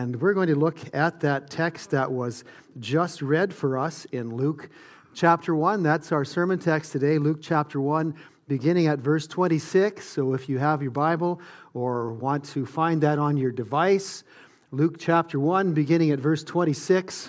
And we're going to look at that text that was just read for us in Luke chapter 1. That's our sermon text today, Luke chapter 1, beginning at verse 26. So if you have your Bible or want to find that on your device, Luke chapter 1, beginning at verse 26.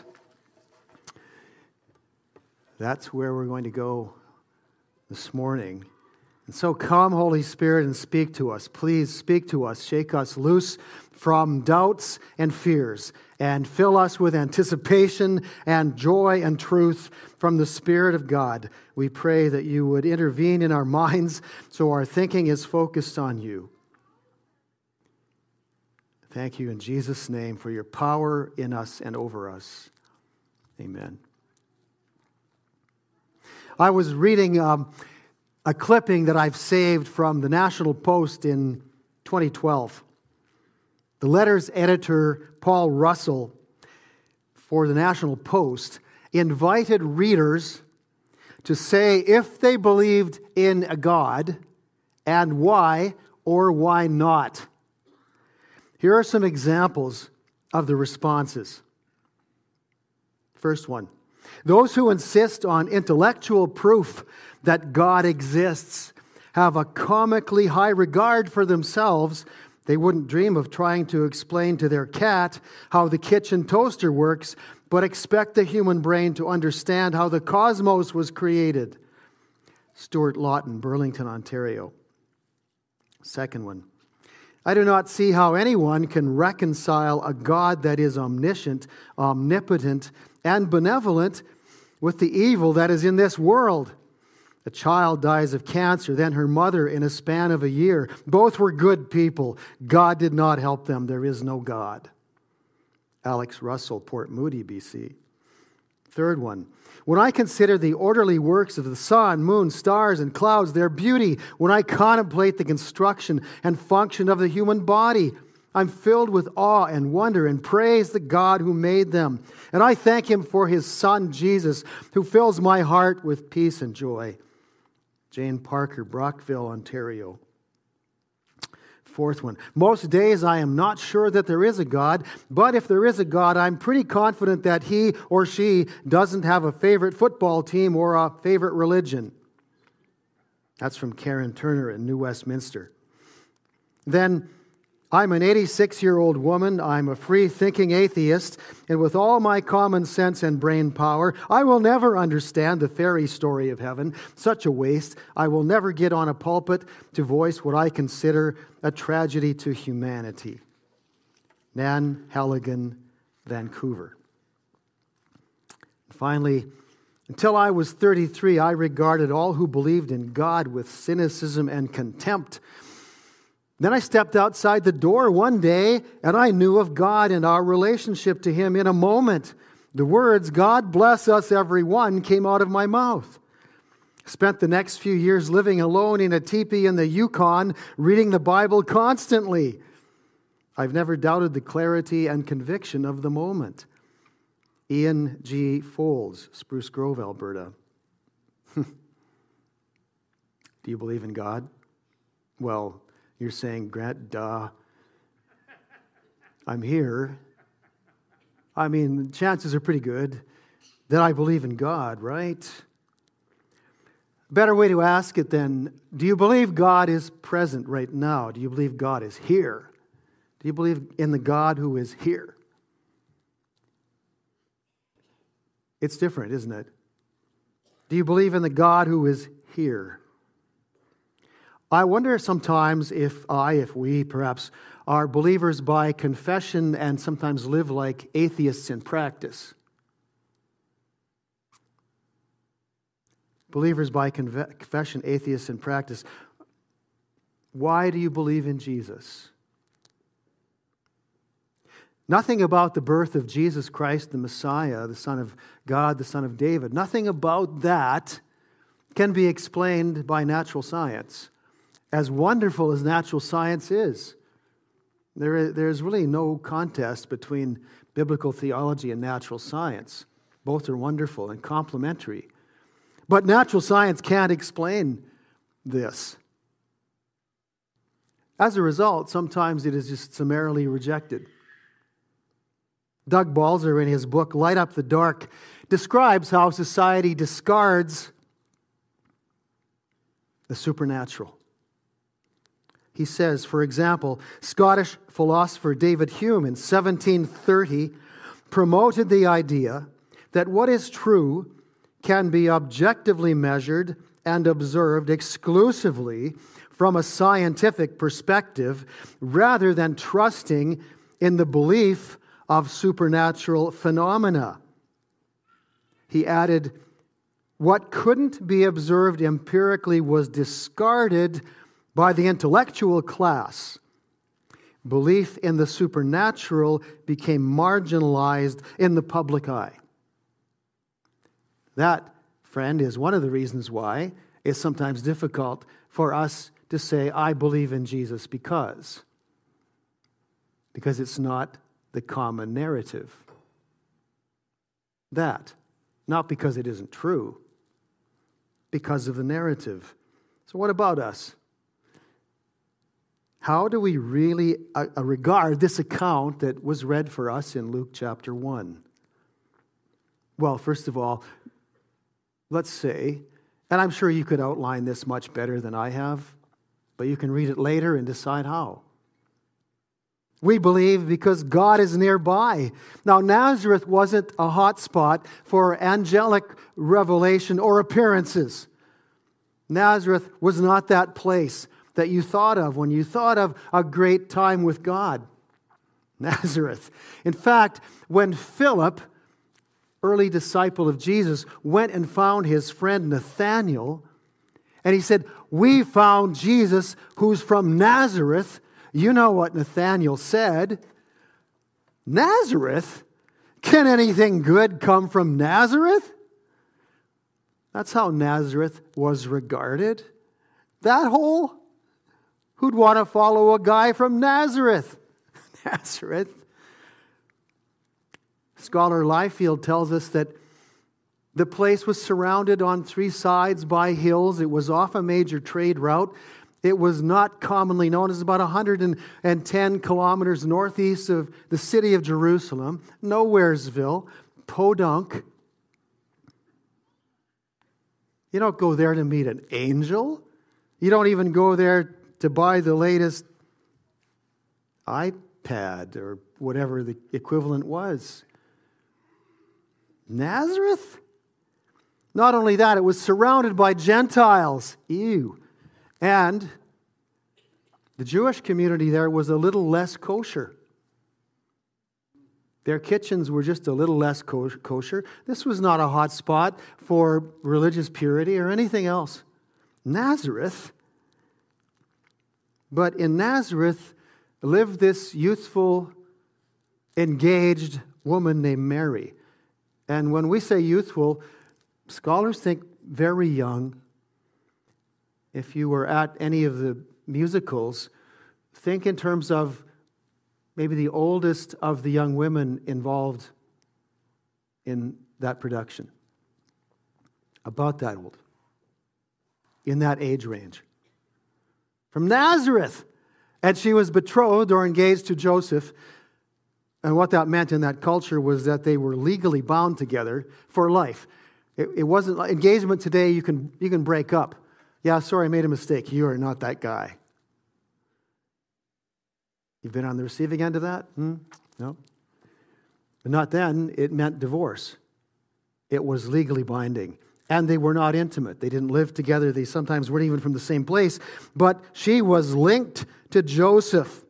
That's where we're going to go this morning. And so come, Holy Spirit, and speak to us. Please speak to us. Shake us loose from doubts and fears, and fill us with anticipation and joy and truth from the Spirit of God. We pray that you would intervene in our minds so our thinking is focused on you. Thank you in Jesus' name for your power in us and over us. Amen. I was reading a clipping that I've saved from the National Post in 2012. The letter's editor, Paul Russell, for the National Post, invited readers to say if they believed in a God and why or why not. Here are some examples of the responses. First one. Those who insist on intellectual proof that God exists have a comically high regard for themselves. They wouldn't dream of trying to explain to their cat how the kitchen toaster works, but expect the human brain to understand how the cosmos was created. Stuart Lawton, Burlington, Ontario. Second one. I do not see how anyone can reconcile a God that is omniscient, omnipotent, and benevolent with the evil that is in this world. A child dies of cancer, then her mother in a span of a year. Both were good people. God did not help them. There is no God. Alex Russell, Port Moody, BC. Third one. When I consider the orderly works of the sun, moon, stars, and clouds, their beauty, when I contemplate the construction and function of the human body, I'm filled with awe and wonder and praise the God who made them. And I thank Him for His Son, Jesus, who fills my heart with peace and joy. Jane Parker, Brockville, Ontario. Fourth one. Most days I am not sure that there is a God, but if there is a God, I'm pretty confident that He or she doesn't have a favorite football team or a favorite religion. That's from Karen Turner in New Westminster. Then, I'm an 86-year-old woman. I'm a free-thinking atheist, and with all my common sense and brain power, I will never understand the fairy story of heaven. Such a waste. I will never get on a pulpit to voice what I consider a tragedy to humanity. Nan Halligan, Vancouver. Finally, until I was 33, I regarded all who believed in God with cynicism and contempt. Then I stepped outside the door one day, and I knew of God and our relationship to Him in a moment. The words, "God bless us everyone," came out of my mouth. Spent the next few years living alone in a teepee in the Yukon, reading the Bible constantly. I've never doubted the clarity and conviction of the moment. Ian G. Folds, Spruce Grove, Alberta. Do you believe in God? Well, you're saying, Grant, duh. I'm here. I mean, chances are pretty good that I believe in God, right? Better way to ask it then, do you believe God is present right now? Do you believe God is here? Do you believe in the God who is here? It's different, isn't it? Do you believe in the God who is here? I wonder sometimes if we perhaps are believers by confession and sometimes live like atheists in practice. Believers by confession, atheists in practice. Why do you believe in Jesus? Nothing about the birth of Jesus Christ, the Messiah, the Son of God, the Son of David, nothing about that can be explained by natural science. As wonderful as natural science is, there's really no contest between biblical theology and natural science. Both are wonderful and complementary. But natural science can't explain this. As a result, sometimes it is just summarily rejected. Doug Balzer, in his book Light Up the Dark, describes how society discards the supernatural. He says, for example, Scottish philosopher David Hume in 1730 promoted the idea that what is true can be objectively measured and observed exclusively from a scientific perspective rather than trusting in the belief of supernatural phenomena. He added, what couldn't be observed empirically was discarded by the intellectual class. Belief in the supernatural became marginalized in the public eye. That, friend, is one of the reasons why it's sometimes difficult for us to say, I believe in Jesus because it's not the common narrative. That, not because it isn't true, because of the narrative. So what about us? How do we really regard this account that was read for us in Luke chapter 1? Well, first of all, let's say, and I'm sure you could outline this much better than I have, but you can read it later and decide how. We believe because God is nearby. Now, Nazareth wasn't a hot spot for angelic revelation or appearances. Nazareth was not that place that you thought of when you thought of a great time with God. Nazareth. In fact, when Philip, early disciple of Jesus, went and found his friend Nathanael, and he said, we found Jesus who's from Nazareth. You know what Nathanael said. Nazareth? Can anything good come from Nazareth? That's how Nazareth was regarded. That hole? Who'd want to follow a guy from Nazareth? Nazareth. Scholar Liefeld tells us that the place was surrounded on three sides by hills. It was off a major trade route. It was not commonly known. It's about 110 kilometers northeast of the city of Jerusalem, Nowheresville, Podunk. You don't go there to meet an angel. You don't even go there to buy the latest iPad or whatever the equivalent was. Nazareth? Not only that, it was surrounded by Gentiles. Ew. And the Jewish community there was a little less kosher. Their kitchens were just a little less kosher. This was not a hot spot for religious purity or anything else. Nazareth. But in Nazareth lived this youthful, engaged woman named Mary. And when we say youthful, scholars think very young. If you were at any of the musicals, think in terms of maybe the oldest of the young women involved in that production. About that old. In that age range. From Nazareth. And she was betrothed or engaged to Joseph. And what that meant in that culture was that they were legally bound together for life. It wasn't like engagement today, you can break up. Yeah, sorry, I made a mistake. You are not that guy. You've been on the receiving end of that? No. But not then. It meant divorce. It was legally binding. And they were not intimate. They didn't live together. They sometimes weren't even from the same place. But she was linked to Joseph.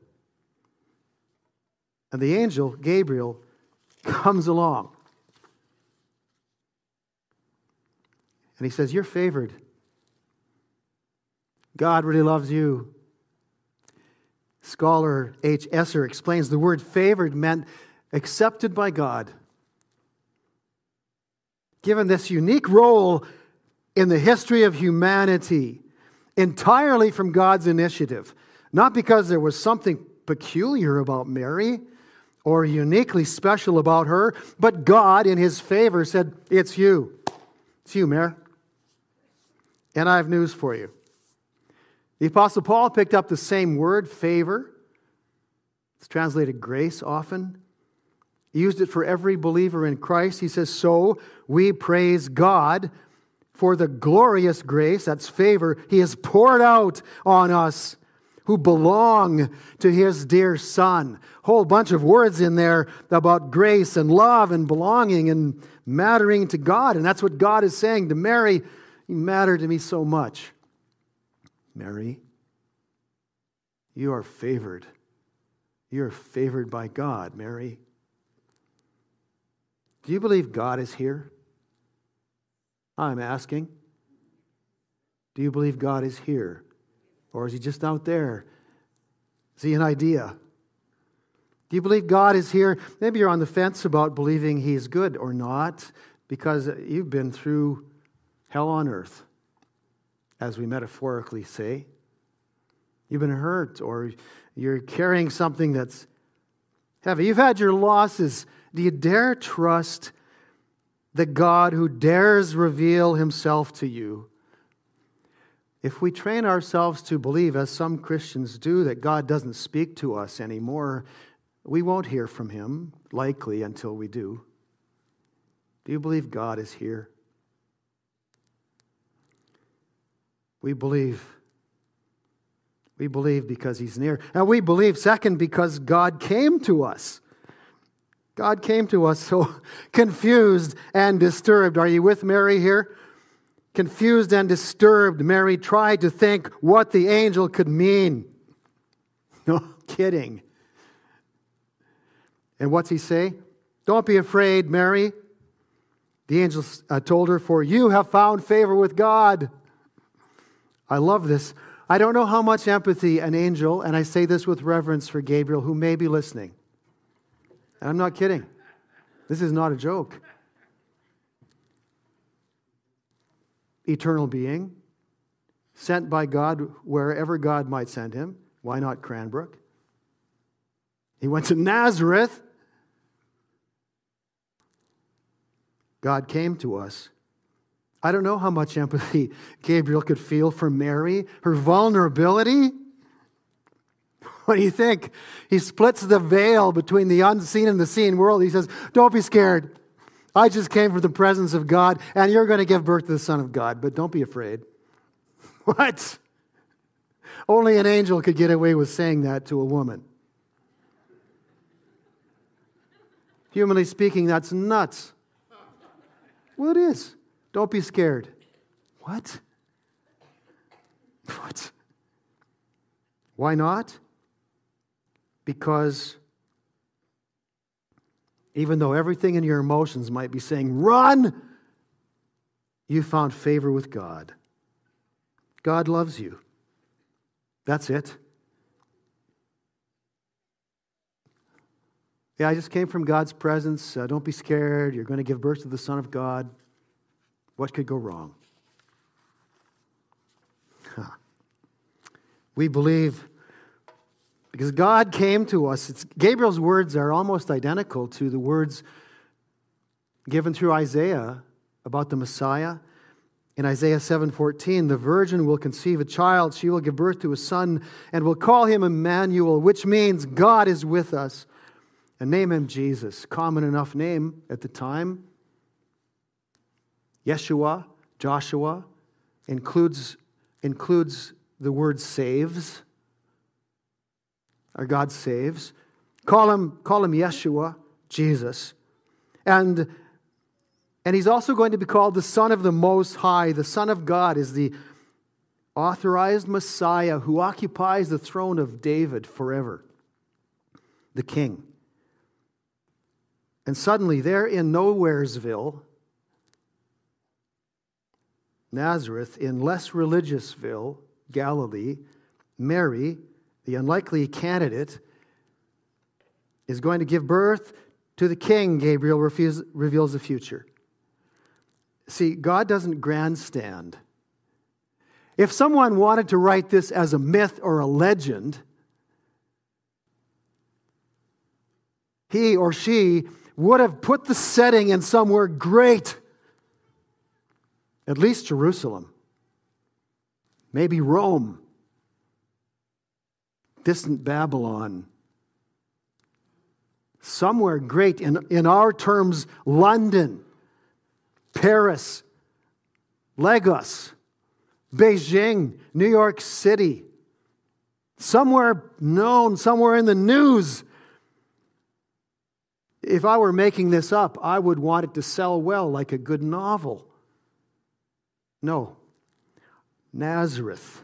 And the angel, Gabriel, comes along. And he says, you're favored. God really loves you. Scholar H. Esser explains the word favored meant accepted by God. Given this unique role in the history of humanity, entirely from God's initiative, not because there was something peculiar about Mary or uniquely special about her, but God in His favor said, it's you. It's you, Mary. And I have news for you. The Apostle Paul picked up the same word, favor. It's translated grace often. He used it for every believer in Christ. He says, so we praise God for the glorious grace, that's favor, He has poured out on us who belong to His dear Son. Whole bunch of words in there about grace and love and belonging and mattering to God. And that's what God is saying to Mary. You matter to me so much. Mary, you are favored. You are favored by God, Mary. Do you believe God is here? I'm asking. Do you believe God is here? Or is He just out there? Is He an idea? Do you believe God is here? Maybe you're on the fence about believing He's good or not because you've been through hell on earth, as we metaphorically say. You've been hurt or you're carrying something that's heavy. You've had your losses. Do you dare trust the God who dares reveal Himself to you? If we train ourselves to believe, as some Christians do, that God doesn't speak to us anymore, we won't hear from Him, likely, until we do. Do you believe God is here? We believe. We believe because He's near. And we believe, second, because God came to us. God came to us so confused and disturbed. Are you with Mary here? Confused and disturbed, Mary tried to think what the angel could mean. No kidding. And what's he say? Don't be afraid, Mary. The angel told her, for you have found favor with God. I love this. I don't know how much empathy an angel, and I say this with reverence for Gabriel, who may be listening. And I'm not kidding. This is not a joke. Eternal being, sent by God wherever God might send him. Why not Cranbrook? He went to Nazareth. God came to us. I don't know how much empathy Gabriel could feel for Mary, her vulnerability. What do you think? He splits the veil between the unseen and the seen world. He says, don't be scared. I just came from the presence of God, and you're going to give birth to the Son of God, but don't be afraid. What? Only an angel could get away with saying that to a woman. Humanly speaking, that's nuts. Well, it is. Don't be scared. What? What? Why not? Because even though everything in your emotions might be saying, run, you found favor with God. God loves you. That's it. Yeah, I just came from God's presence. Don't be scared. You're going to give birth to the Son of God. What could go wrong? We believe because God came to us. Gabriel's words are almost identical to the words given through Isaiah about the Messiah. In Isaiah 7:14, the virgin will conceive a child. She will give birth to a son and will call him Emmanuel, which means God is with us. And name him Jesus. Common enough name at the time. Yeshua, Joshua, includes the word saves. Our God saves. Call him Yeshua, Jesus. And he's also going to be called the Son of the Most High. The Son of God is the authorized Messiah who occupies the throne of David forever. The King. And suddenly there in Nowheresville, Nazareth, in less religiousville, Galilee, Mary, the unlikely candidate, is going to give birth to the King. Gabriel reveals the future. See, God doesn't grandstand. If someone wanted to write this as a myth or a legend, he or she would have put the setting in somewhere great. At least Jerusalem. Maybe Rome. Distant Babylon. somewhere great, in our terms, London, Paris, Lagos, Beijing, New York City, somewhere known, somewhere in the news. If I were making this up, I would want it to sell well, like a good novel. No. Nazareth,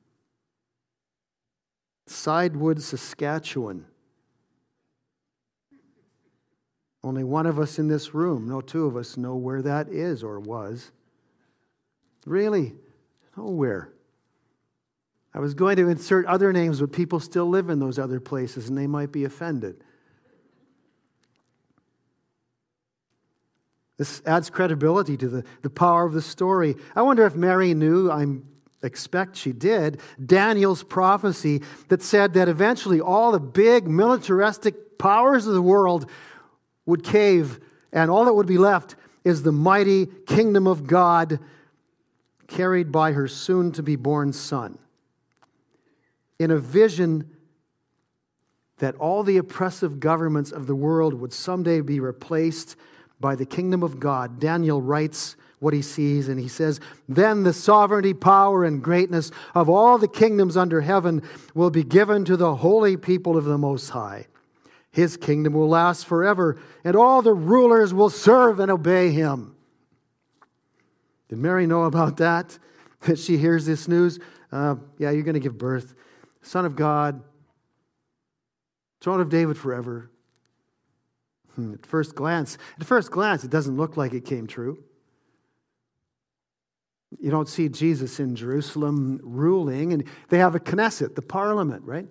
Sidewood, Saskatchewan. Only one of us in this room, no, two of us know where that is or was. Really? Nowhere. I was going to insert other names, but people still live in those other places and they might be offended. This adds credibility to the power of the story. I wonder if Mary knew, I expect she did, Daniel's prophecy that said that eventually all the big militaristic powers of the world would cave, and all that would be left is the mighty kingdom of God carried by her soon-to-be-born Son. In a vision that all the oppressive governments of the world would someday be replaced by the kingdom of God, Daniel writes what he sees, and he says, "Then the sovereignty, power, and greatness of all the kingdoms under heaven will be given to the holy people of the Most High. His kingdom will last forever, and all the rulers will serve and obey him." Did Mary know about that? That she hears this news? Yeah, you're going to give birth. Son of God, throne of David forever. At first glance, it doesn't look like it came true. You don't see Jesus in Jerusalem ruling, and they have a Knesset, the parliament, right?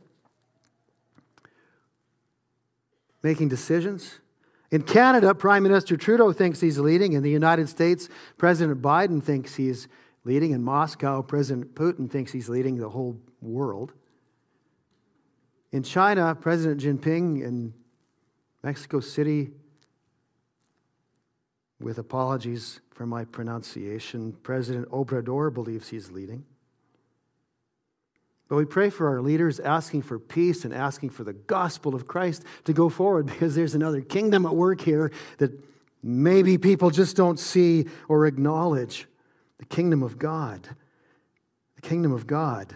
Making decisions. In Canada, Prime Minister Trudeau thinks he's leading. In the United States, President Biden thinks he's leading. In Moscow, President Putin thinks he's leading the whole world. In China, President Jinping, in Mexico City, with apologies for my pronunciation, President Obrador believes he's leading. But we pray for our leaders, asking for peace and asking for the gospel of Christ to go forward, because there's another kingdom at work here that maybe people just don't see or acknowledge. The kingdom of God. The kingdom of God.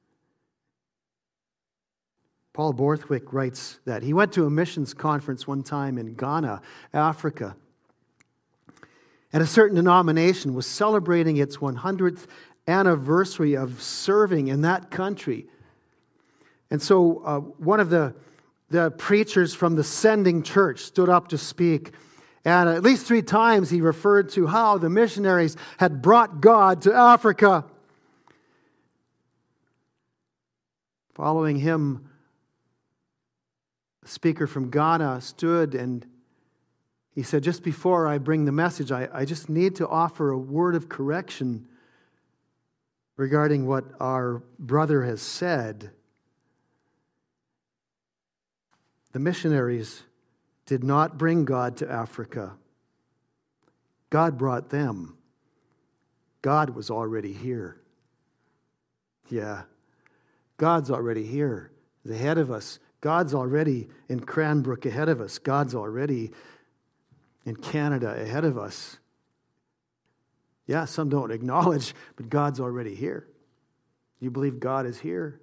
Paul Borthwick writes that he went to a missions conference one time in Ghana, Africa, and a certain denomination was celebrating its 100th anniversary of serving in that country. And so one of the preachers from the sending church stood up to speak, and at least 3 times he referred to how the missionaries had brought God to Africa. Following him, a speaker from Ghana stood and he said, "Just before I bring the message, I just need to offer a word of correction regarding what our brother has said. The missionaries did not bring God to Africa. God brought them. God was already here." Yeah, God's already here. He's ahead of us. God's already in Cranbrook ahead of us. God's already in Canada ahead of us. Yeah, some don't acknowledge, but God's already here. You believe God is here?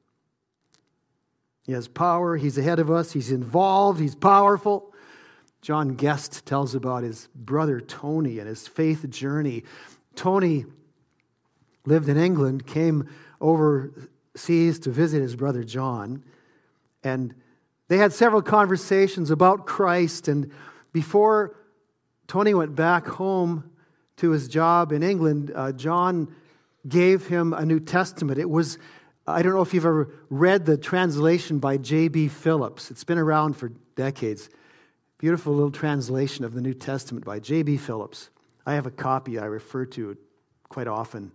He has power. He's ahead of us. He's involved. He's powerful. John Guest tells about his brother Tony and his faith journey. Tony lived in England, came overseas to visit his brother John, and they had several conversations about Christ. And before Tony went back home to his job in England, John gave him a New Testament. It was, I don't know if you've ever read the translation by J.B. Phillips. It's been around for decades. Beautiful little translation of the New Testament by J.B. Phillips. I have a copy. I refer to it quite often.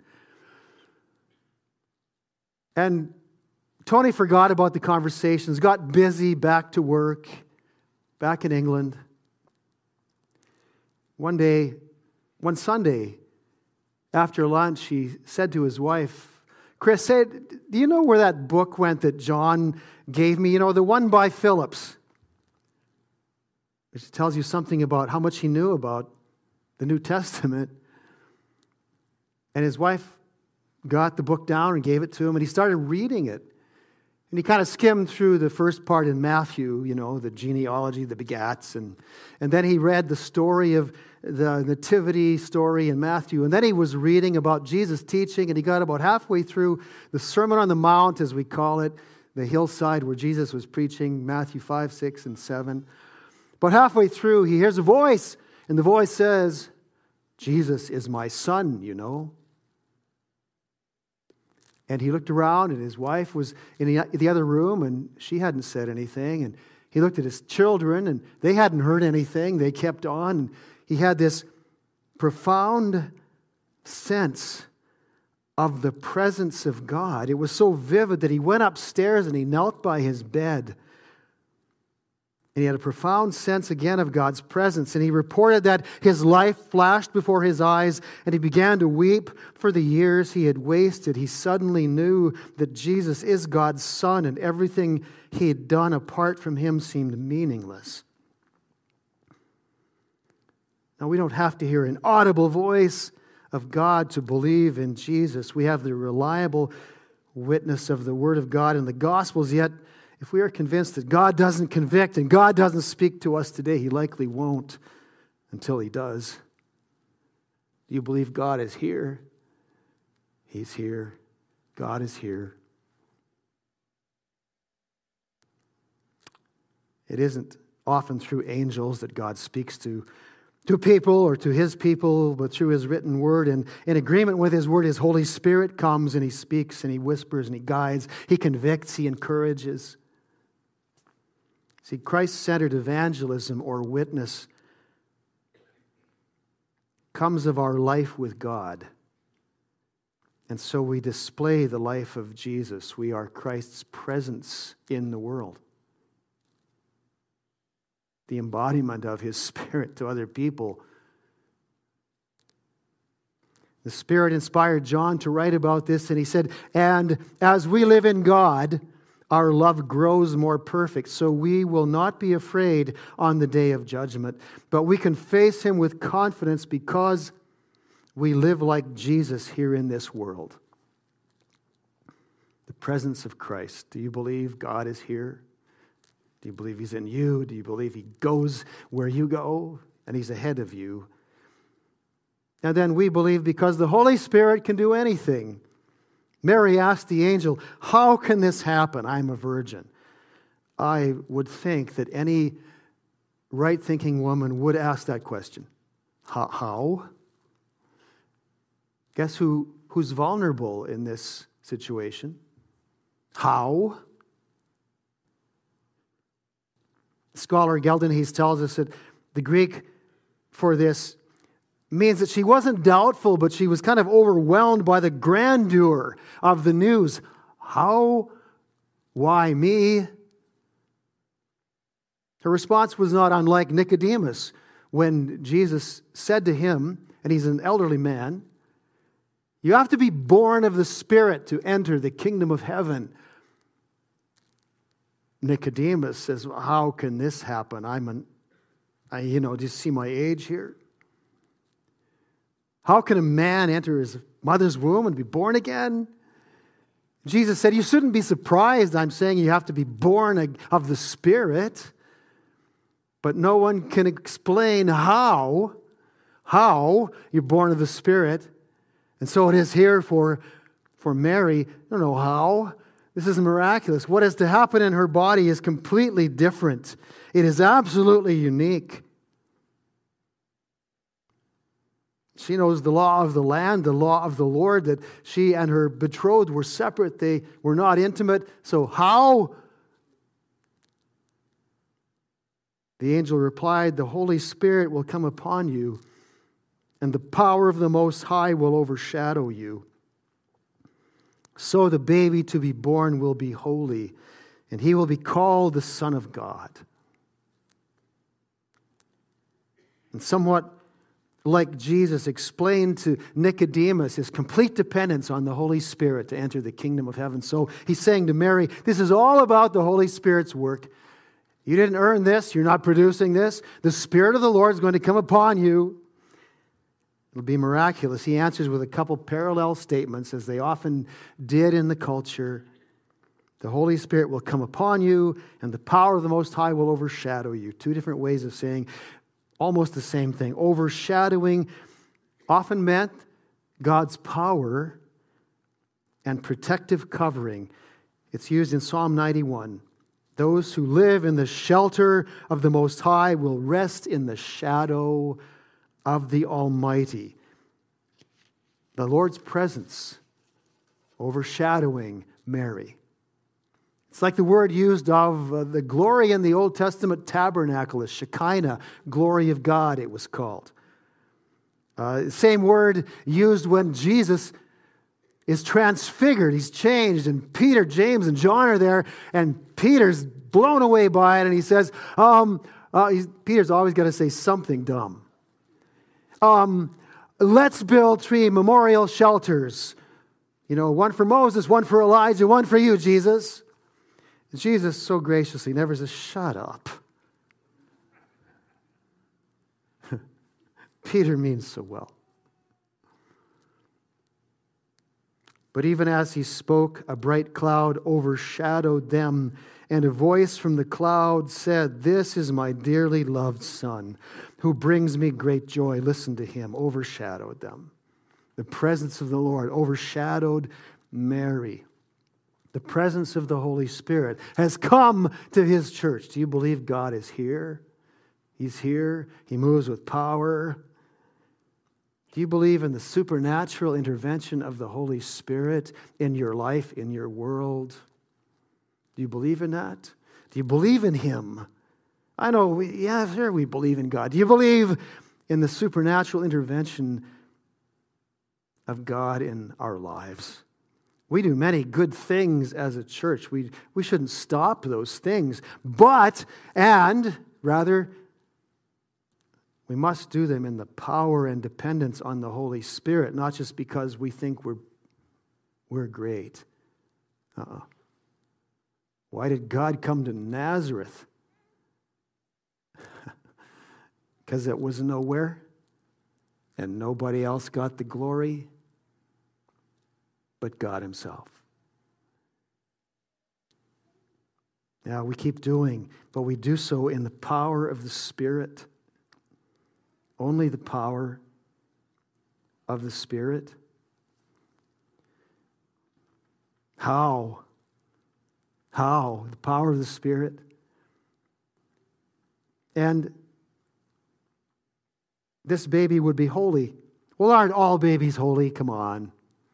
And Tony forgot about the conversations, got busy, back to work, back in England. One Sunday, after lunch, he said to his wife, "Chris, do you know where that book went that John gave me? You know, the one by Phillips." which tells you something about how much he knew about the New Testament. And his wife got the book down and gave it to him, and he started reading it. And he kind of skimmed through the first part in Matthew, the genealogy, the begats, and then he read the story of the nativity story in Matthew. And then he was reading about Jesus' teaching, and he got about halfway through the Sermon on the Mount, as we call it, the hillside where Jesus was preaching, Matthew 5, 6, and 7. But halfway through, he hears a voice, and the voice says, "Jesus is my son, And he looked around, and his wife was in the other room, and she hadn't said anything. And he looked at his children, and they hadn't heard anything. They kept on. And he had this profound sense of the presence of God. It was so vivid that he went upstairs and he knelt by his bed. And he had a profound sense again of God's presence. And he reported that his life flashed before his eyes, and he began to weep for the years he had wasted. He suddenly knew that Jesus is God's Son, and everything he had done apart from him seemed meaningless. Now, we don't have to hear an audible voice of God to believe in Jesus. We have the reliable witness of the Word of God in the Gospels, yet if we are convinced that God doesn't convict and God doesn't speak to us today, he likely won't until he does. Do you believe God is here? He's here. God is here. It isn't often through angels that God speaks to people or to his people, but through his written word. And in agreement with his word, his Holy Spirit comes and he speaks and he whispers and he guides. He convicts, he encourages. See, Christ-centered evangelism or witness comes of our life with God. And so we display the life of Jesus. We are Christ's presence in the world. The embodiment of his Spirit to other people. The Spirit inspired John to write about this, and he said, "And as we live in God, our love grows more perfect, so we will not be afraid on the day of judgment, but we can face him with confidence because we live like Jesus here in this world." The presence of Christ. Do you believe God is here? Do you believe he's in you? Do you believe he goes where you go and he's ahead of you? And then we believe because the Holy Spirit can do anything. Mary asked the angel, "How can this happen? I'm a virgin." I would think that any right-thinking woman would ask that question. How? Guess who's vulnerable in this situation? How? Scholar Geldenhuys tells us that the Greek for this means that she wasn't doubtful, but she was kind of overwhelmed by the grandeur of the news. How? Why me? Her response was not unlike Nicodemus when Jesus said to him, and he's an elderly man, "You have to be born of the Spirit to enter the kingdom of heaven." Nicodemus says, "How can this happen? Do you see my age here? How can a man enter his mother's womb and be born again?" Jesus said, "You shouldn't be surprised. I'm saying you have to be born of the Spirit." But no one can explain how you're born of the Spirit. And so it is here for Mary. I don't know how. This is miraculous. What is to happen in her body is completely different. It is absolutely unique. She knows the law of the land, the law of the Lord, that she and her betrothed were separate. They were not intimate. So how? The angel replied, "The Holy Spirit will come upon you, and the power of the Most High will overshadow you. So the baby to be born will be holy, and he will be called the Son of God." And somewhat like Jesus explained to Nicodemus his complete dependence on the Holy Spirit to enter the kingdom of heaven, so he's saying to Mary, this is all about the Holy Spirit's work. You didn't earn this. You're not producing this. The Spirit of the Lord is going to come upon you. It'll be miraculous. He answers with a couple parallel statements, as they often did in the culture. The Holy Spirit will come upon you, and the power of the Most High will overshadow you. Two different ways of saying almost the same thing. Overshadowing often meant God's power and protective covering. It's used in Psalm 91. Those who live in the shelter of the Most High will rest in the shadow of the Almighty. The Lord's presence overshadowing Mary. It's like the word used of the glory in the Old Testament tabernacle, is Shekinah, glory of God, it was called. Same word used when Jesus is transfigured. He's changed, and Peter, James, and John are there, and Peter's blown away by it, and he says, Peter's always got to say something dumb. Let's build 3 memorial shelters. One for Moses, one for Elijah, one for you, Jesus. And Jesus so graciously never says, shut up. Peter means so well. But even as he spoke, a bright cloud overshadowed them, and a voice from the cloud said, "This is my dearly loved Son, who brings me great joy. Listen to him." Overshadowed them. The presence of the Lord overshadowed Mary. The presence of the Holy Spirit has come to his church. Do you believe God is here? He's here. He moves with power. Do you believe in the supernatural intervention of the Holy Spirit in your life, in your world? Do you believe in that? Do you believe in him? I know, sure, we believe in God. Do you believe in the supernatural intervention of God in our lives? We do many good things as a church. We shouldn't stop those things. We must do them in the power and dependence on the Holy Spirit, not just because we think we're great. Why did God come to Nazareth? Because it was nowhere and nobody else got the glory but God himself. Now we keep doing, but we do so in the power of the Spirit. Only the power of the Spirit. How? The power of the Spirit. And this baby would be holy. Well, aren't all babies holy? Come on.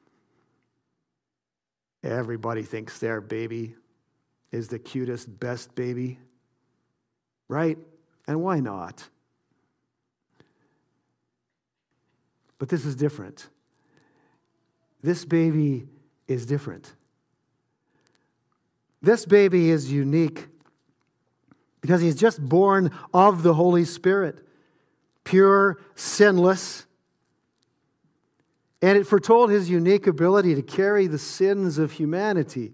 Everybody thinks their baby is the cutest, best baby. Right? And why not? But this is different. This baby is different. This baby is unique because he's just born of the Holy Spirit, pure, sinless. And it foretold his unique ability to carry the sins of humanity.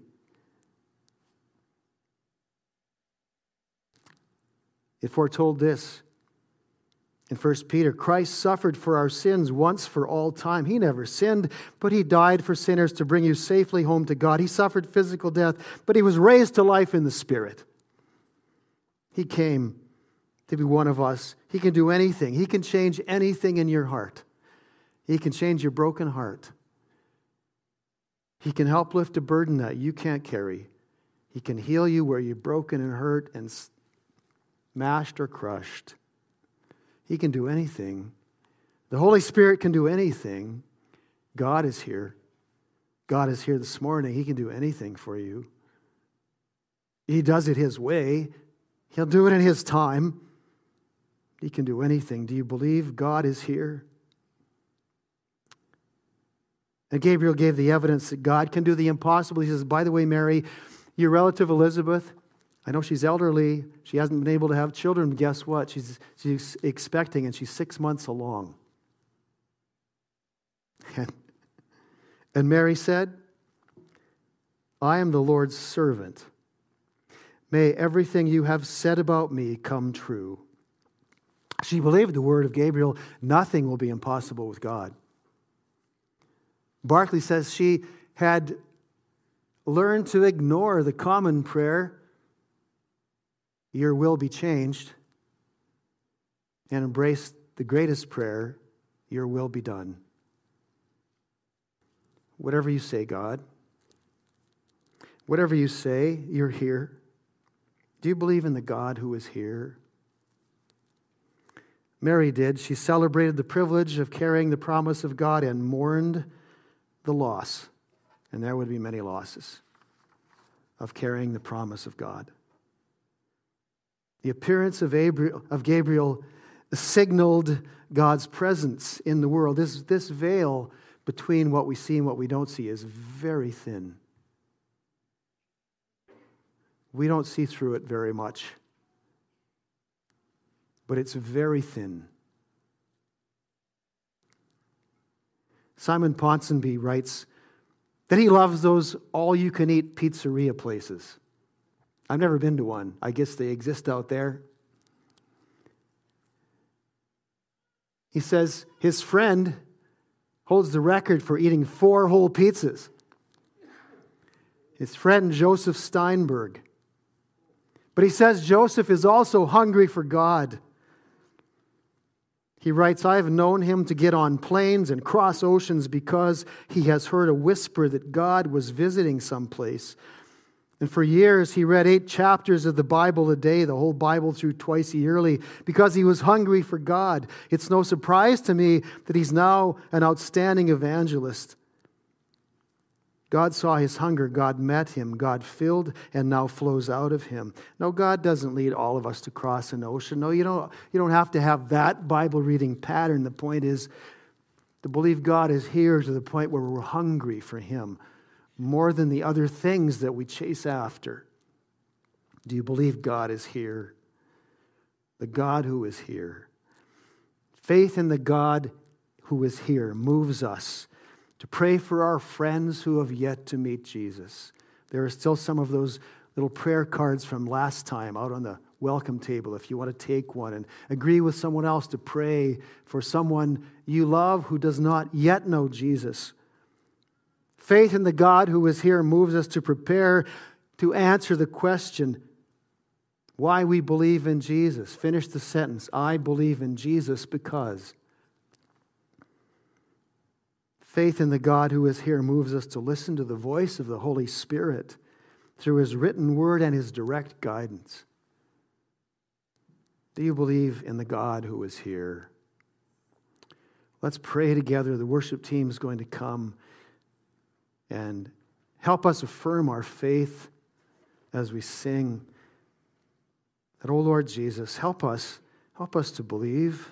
It foretold this. In 1 Peter, Christ suffered for our sins once for all time. He never sinned, but he died for sinners to bring you safely home to God. He suffered physical death, but he was raised to life in the Spirit. He came to be one of us. He can do anything. He can change anything in your heart. He can change your broken heart. He can help lift a burden that you can't carry. He can heal you where you're broken and hurt and smashed or crushed. He can do anything. The Holy Spirit can do anything. God is here. God is here this morning. He can do anything for you. He does it his way. He'll do it in his time. He can do anything. Do you believe God is here? And Gabriel gave the evidence that God can do the impossible. He says, by the way, Mary, your relative Elizabeth, I know she's elderly. She hasn't been able to have children. Guess what? She's expecting, and she's 6 months along. And Mary said, I am the Lord's servant. May everything you have said about me come true. She believed the word of Gabriel. Nothing will be impossible with God. Barclay says she had learned to ignore the common prayer, your will be changed, and embrace the greatest prayer, your will be done. Whatever you say, God. Whatever you say, you're here. Do you believe in the God who is here? Mary did. She celebrated the privilege of carrying the promise of God and mourned the loss, and there would be many losses, of carrying the promise of God. The appearance of Gabriel signaled God's presence in the world. This veil between what we see and what we don't see is very thin. We don't see through it very much, but it's very thin. Simon Ponsonby writes that he loves those all-you-can-eat pizzeria places. I've never been to one. I guess they exist out there. He says his friend holds the record for eating 4 whole pizzas. His friend Joseph Steinberg. But he says Joseph is also hungry for God. He writes, I have known him to get on planes and cross oceans because he has heard a whisper that God was visiting someplace. And for years, he read 8 chapters of the Bible a day, the whole Bible through twice yearly, because he was hungry for God. It's no surprise to me that he's now an outstanding evangelist. God saw his hunger, God met him, God filled and now flows out of him. No, God doesn't lead all of us to cross an ocean. No, you don't have to have that Bible reading pattern. The point is to believe God is here to the point where we're hungry for him more than the other things that we chase after. Do you believe God is here? The God who is here. Faith in the God who is here moves us to pray for our friends who have yet to meet Jesus. There are still some of those little prayer cards from last time out on the welcome table if you want to take one and agree with someone else to pray for someone you love who does not yet know Jesus. Faith in the God who is here moves us to prepare to answer the question why we believe in Jesus. Finish the sentence. I believe in Jesus because. Faith in the God who is here moves us to listen to the voice of the Holy Spirit through his written word and his direct guidance. Do you believe in the God who is here? Let's pray together. The worship team is going to come and help us affirm our faith as we sing. That, oh Lord Jesus, help us to believe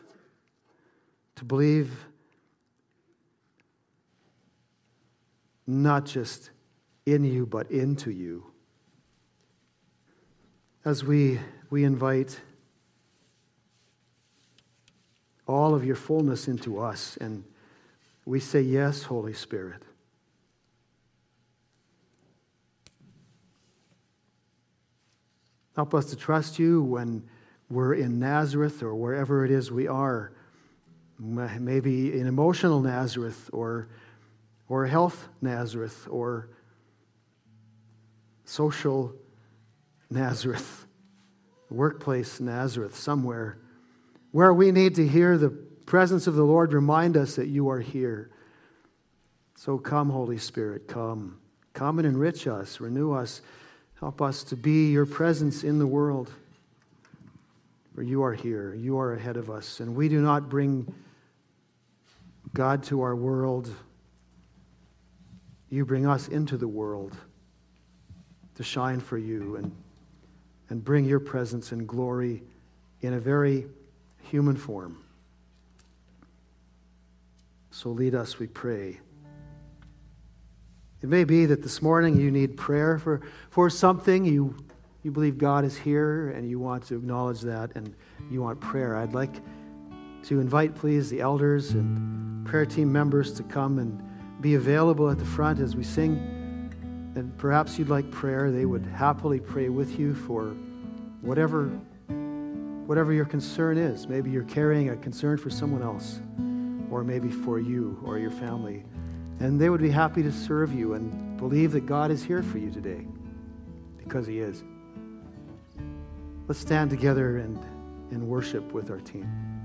not just in you, but into you. As we invite all of your fullness into us, and we say, yes, Holy Spirit. Help us to trust you when we're in Nazareth or wherever it is we are. Maybe in emotional Nazareth or health Nazareth, or social Nazareth, workplace Nazareth, somewhere where we need to hear the presence of the Lord remind us that you are here. So come, Holy Spirit, come. Come and enrich us, renew us, help us to be your presence in the world. For you are here, you are ahead of us, and we do not bring God to our world. You bring us into the world to shine for you and bring your presence and glory in a very human form. So lead us, we pray. It may be that this morning you need prayer for something. You believe God is here and you want to acknowledge that and you want prayer. I'd like to invite, please, the elders and prayer team members to come and be available at the front as we sing and perhaps you'd like prayer, they would happily pray with you for whatever your concern is. Maybe you're carrying a concern for someone else, or maybe for you or your family. And they would be happy to serve you and believe that God is here for you today, because He is. Let's stand together and worship with our team.